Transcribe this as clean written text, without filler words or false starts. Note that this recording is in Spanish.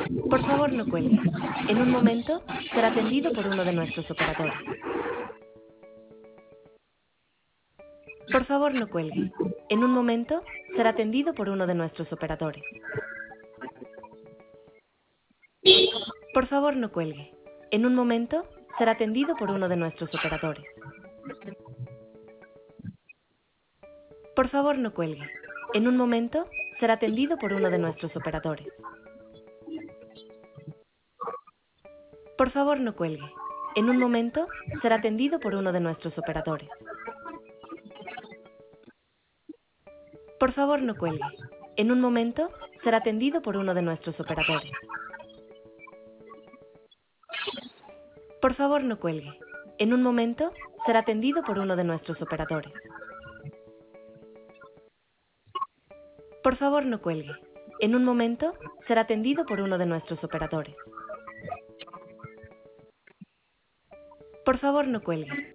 Por favor, no cuelgue. En un momento será atendido por uno de nuestros operadores. Por favor, no cuelgue. En un momento será atendido por uno de nuestros operadores. Por favor, no cuelgue. En un momento será atendido por uno de nuestros operadores. Por favor, no cuelgue. En un momento será atendido por uno de nuestros operadores. Por favor, no cuelgue. En un momento será atendido por uno de nuestros operadores. Por favor, no cuelgue. En un momento será atendido por uno de nuestros operadores. Por favor, no cuelgue. En un momento será atendido por uno de nuestros operadores. Por favor, no cuelgue. En un momento será atendido por uno de nuestros operadores. Por favor, no cuelgue.